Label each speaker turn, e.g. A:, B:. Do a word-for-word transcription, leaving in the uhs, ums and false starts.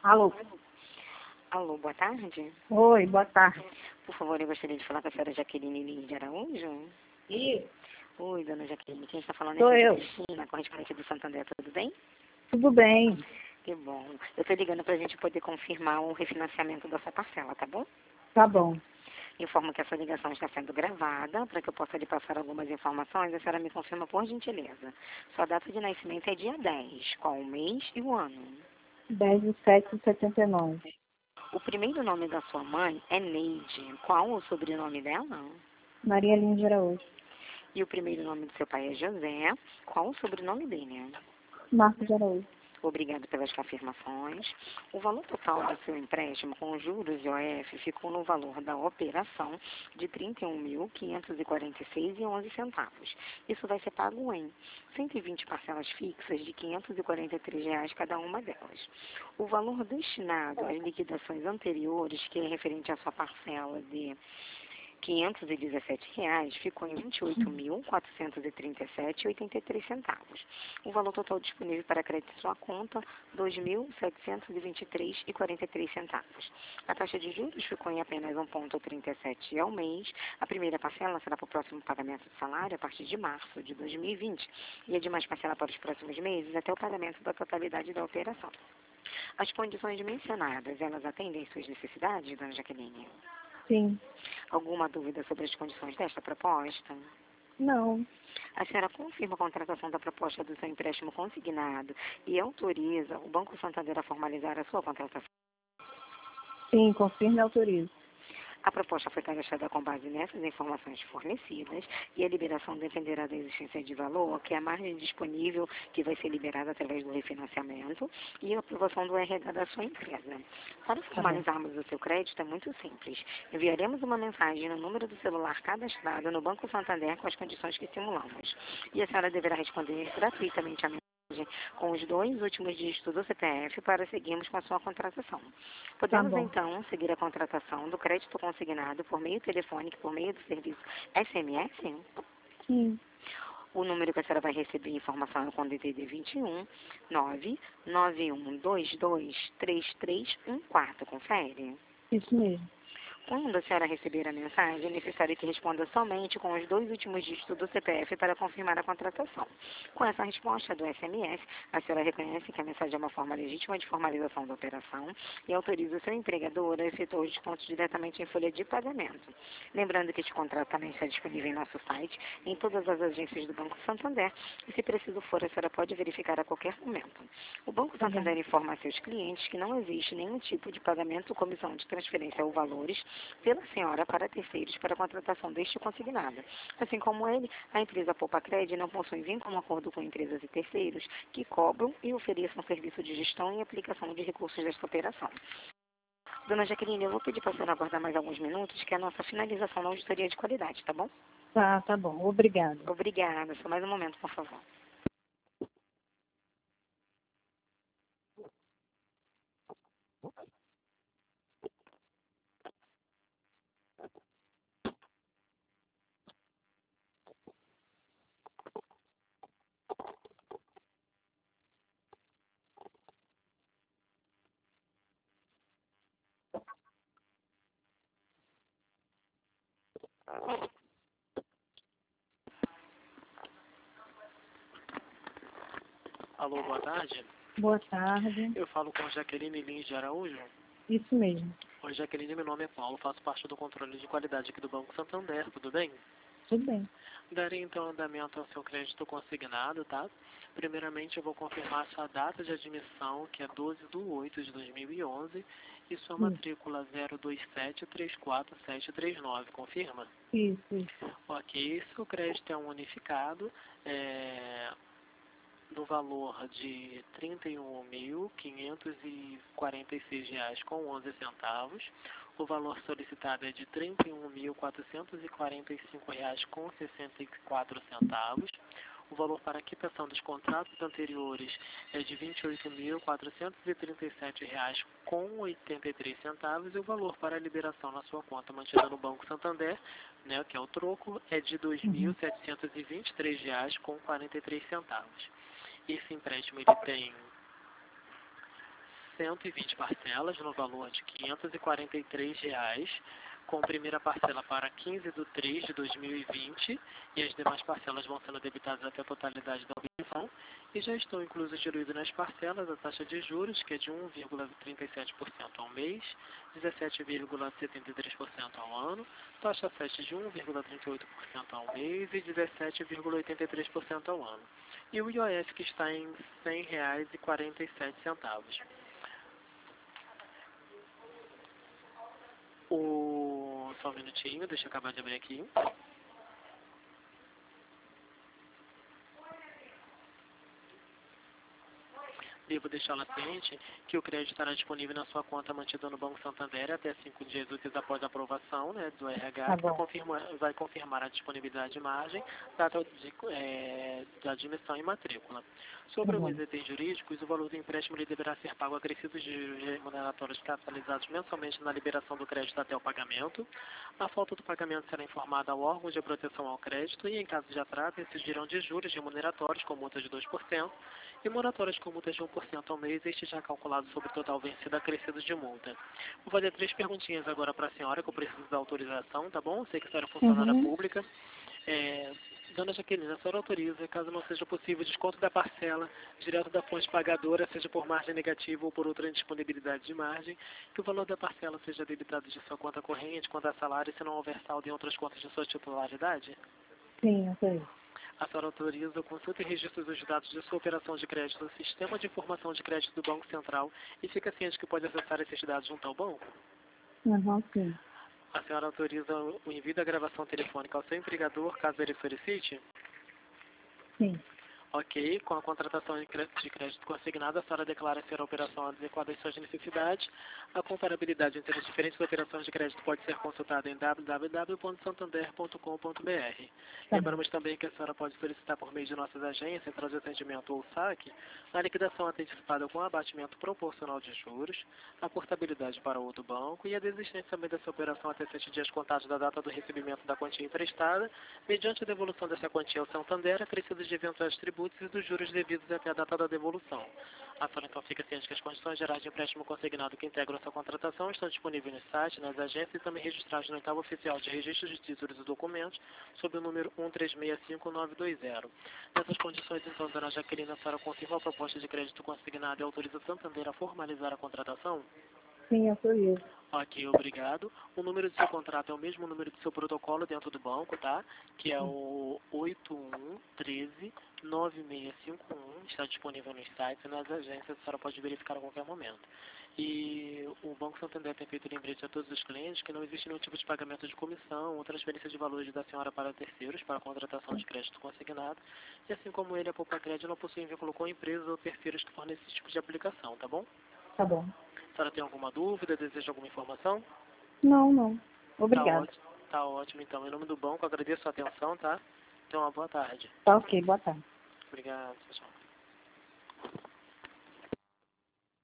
A: Alô?
B: Alô, boa tarde.
A: Oi, boa tarde.
B: Por favor, eu gostaria de falar com a senhora Jaqueline Lins de Araújo.
A: Isso,
B: Oi, dona Jaqueline, quem está falando é
A: sou
B: Cida
A: eu.
B: Cristina, correspondente do Santander, tudo bem?
A: Tudo bem?
B: Que bom. Eu estou ligando para a gente poder confirmar o refinanciamento da sua parcela, tá bom?
A: Tá bom.
B: Informo que essa ligação está sendo gravada, para que eu possa lhe passar algumas informações, a senhora me confirma por gentileza. Sua data de nascimento é dia dez, qual o mês e o ano?
A: dez de sete de setenta e nove.
B: O primeiro nome da sua mãe é Neide, qual o sobrenome dela?
A: Maria Lins de Araújo.
B: E o primeiro nome do seu pai é José. Qual o sobrenome dele?
A: Marcos de Araújo.
B: Obrigado pelas confirmações. O valor total do seu empréstimo com juros e O F ficou no valor da operação de trinta e um mil, quinhentos e quarenta e seis reais e onze centavos. Isso vai ser pago em cento e vinte parcelas fixas de quinhentos e quarenta e três reais cada uma delas. O valor destinado às liquidações anteriores, que é referente à sua parcela de quinhentos e dezessete reais, ficou em vinte e oito mil, quatrocentos e trinta e sete reais e oitenta e três centavos. O valor total disponível para crédito em sua conta, dois mil, setecentos e vinte e três reais e quarenta e três centavos. A taxa de juros ficou em apenas um vírgula trinta e sete ao mês. A primeira parcela será para o próximo pagamento de salário a partir de março de dois mil e vinte e a demais parcela para os próximos meses até o pagamento da totalidade da operação. As condições mencionadas, elas atendem suas necessidades, dona Jaqueline?
A: Sim.
B: Alguma dúvida sobre as condições desta proposta?
A: Não.
B: A senhora confirma a contratação da proposta do seu empréstimo consignado e autoriza o Banco Santander a formalizar a sua contratação?
A: Sim, confirme e autorize.
B: A proposta foi cadastrada com base nessas informações fornecidas e a liberação dependerá da existência de valor, que é a margem disponível que vai ser liberada através do refinanciamento e a aprovação do R H da sua empresa. Para formalizarmos o seu crédito é muito simples. Enviaremos uma mensagem no número do celular cadastrado no Banco Santander com as condições que simulamos. E a senhora deverá responder gratuitamente a mensagem com os dois últimos dígitos do C P F para seguirmos com a sua contratação. Podemos,
A: Tá bom.
B: então, seguir a contratação do crédito consignado por meio telefônico, por meio do serviço S M S?
A: Sim.
B: O número que a senhora vai receber informação é com D D D vinte e um, nove nove um dois dois, três três um quatro. Confere?
A: Isso mesmo.
B: Quando a senhora receber a mensagem, é necessário que responda somente com os dois últimos dígitos do C P F para confirmar a contratação. Com essa resposta do S M S, a senhora reconhece que a mensagem é uma forma legítima de formalização da operação e autoriza o seu empregador a efetuar os descontos diretamente em folha de pagamento. Lembrando que este contrato também está disponível em nosso site, em todas as agências do Banco Santander, e se preciso for, a senhora pode verificar a qualquer momento. O Banco
A: Tá bom.
B: Santander informa a seus clientes que não existe nenhum tipo de pagamento ou comissão de transferência ou valores pela senhora para terceiros para a contratação deste consignado. Assim como ele, a empresa Poupa Cred não possui vínculo acordo com empresas e terceiros que cobram e ofereçam serviço de gestão e aplicação de recursos desta operação. Dona Jaqueline, eu vou pedir para a senhora aguardar mais alguns minutos, que é a nossa finalização na auditoria de qualidade, tá bom?
A: Tá, tá bom. Obrigada.
B: Obrigada. Só mais um momento, por favor.
C: Alô, boa tarde.
A: Boa tarde.
C: Eu falo com Jaqueline Lins de Araújo.
A: Isso mesmo.
C: Oi, Jaqueline, meu nome é Paulo, faço parte do controle de qualidade aqui do Banco Santander, tudo bem?
A: Tudo bem.
C: Darei então andamento ao seu crédito consignado, tá? Primeiramente eu vou confirmar sua data de admissão, que é doze de oito de dois mil e onze, e sua
A: Isso.
C: matrícula zero dois sete três quatro sete três nove, confirma?
A: Isso, isso.
C: Ok, seu crédito é um unificado, é... no valor de trinta e um mil, quinhentos e quarenta e seis reais com onze centavos. O valor solicitado é de trinta e um mil, quatrocentos e quarenta e cinco reais com sessenta e quatro centavos. O valor para a quitação dos contratos anteriores é de vinte e oito mil, quatrocentos e trinta e sete reais com oitenta e três centavos. E o valor para a liberação na sua conta mantida no Banco Santander, né, que é o troco, é de dois mil, setecentos e vinte e três reais com quarenta e três centavos. Esse empréstimo ele tem cento e vinte parcelas no valor de quinhentos e quarenta e três reais, com primeira parcela para quinze de três de dois mil e vinte e as demais parcelas vão sendo debitadas até a totalidade da obrigação e já estão inclusos diluídos nas parcelas a taxa de juros, que é de um vírgula trinta e sete por cento ao mês, dezessete vírgula setenta e três por cento ao ano, taxa sete de um vírgula trinta e oito por cento ao mês e dezessete vírgula oitenta e três por cento ao ano. E o I O F que está em cem reais e quarenta e sete centavos. O... Só um minutinho, deixa eu acabar de abrir aqui. Devo deixá-la ciente que o crédito estará disponível na sua conta mantida no Banco Santander até cinco dias úteis após a aprovação, né, do R H,
A: Tá
C: que vai
A: bom.
C: confirmar, vai confirmar a disponibilidade de margem, data de, é, da admissão e matrícula. Sobre
A: Uhum.
C: os itens jurídicos, o valor do empréstimo ele deverá ser pago acrescidos de juros remuneratórios capitalizados mensalmente na liberação do crédito até o pagamento. A falta do pagamento será informada ao órgão de proteção ao crédito e, em caso de atraso, incidirão de juros remuneratórios com multa de dois por cento e moratórias com multas de um por cento ao mês, este já calculado sobre o total vencido acrescido de multa. Vou fazer três perguntinhas agora para a senhora, que eu preciso da autorização, tá bom? Sei que a senhora é funcionária
A: Uhum.
C: pública. É, Dona Jaqueline, a senhora autoriza, caso não seja possível, desconto da parcela direto da fonte pagadora, seja por margem negativa ou por outra indisponibilidade de margem, que o valor da parcela seja debitado de sua conta corrente, conta salário, se não houver saldo em outras contas de sua titularidade?
A: Sim, autorizo.
C: A senhora autoriza a consulta e registro dos dados de sua operação de crédito no Sistema de Informação de Crédito do Banco Central e fica ciente que pode acessar esses dados junto ao banco?
A: Uhum, sim.
C: A senhora autoriza o envio da gravação telefônica ao seu empregador, caso ele solicite?
A: Sim.
C: Ok, com a contratação de crédito de crédito consignado, a senhora declara ser a operação adequada às suas necessidades. A comparabilidade entre as diferentes operações de crédito pode ser consultada em w w w ponto santander ponto com ponto b r.
A: Tá
C: Lembramos também que a senhora pode solicitar por meio de nossas agências, central de atendimento ou saque, a liquidação antecipada com abatimento proporcional de juros, a portabilidade para outro banco e a desistência também dessa operação até sete dias contados da data do recebimento da quantia emprestada, mediante a devolução dessa quantia ao Santander, acrescidos de eventuais tributos e dos juros devidos até a data da devolução. A senhora então fica ciente que as condições gerais de empréstimo consignado que integram sua contratação estão disponíveis no site, nas agências e também registrados no oitavo oficial de registro de títulos e documentos, sob o número um três seis cinco nove dois zero. Nessas condições, então, dona Jaqueline, a senhora confirma a proposta de crédito consignado e autoriza o Santander a formalizar a contratação?
A: Sim, autorizo.
C: Ok, obrigado. O número do seu contrato é o mesmo número do seu protocolo dentro do banco, tá? Que é o oito um um três nove seis cinco um. Está disponível nos sites e nas agências, a senhora pode verificar a qualquer momento. E o Banco Santander tem feito lembrete a todos os clientes que não existe nenhum tipo de pagamento de comissão ou transferência de valores da senhora para terceiros para a contratação de crédito consignado. E assim como ele, a Poupa Crédito não possui vínculo com empresas ou terceiros que fornecem esse tipo de aplicação, tá bom?
A: Tá bom.
C: A senhora tem alguma dúvida, deseja alguma informação?
A: Não, não.
C: Tá
A: Obrigada.
C: ótimo, tá ótimo. Então, em nome do banco, agradeço a atenção, tá? Tenha uma boa tarde.
A: Tá ok, boa tarde.
C: Obrigado, tchau.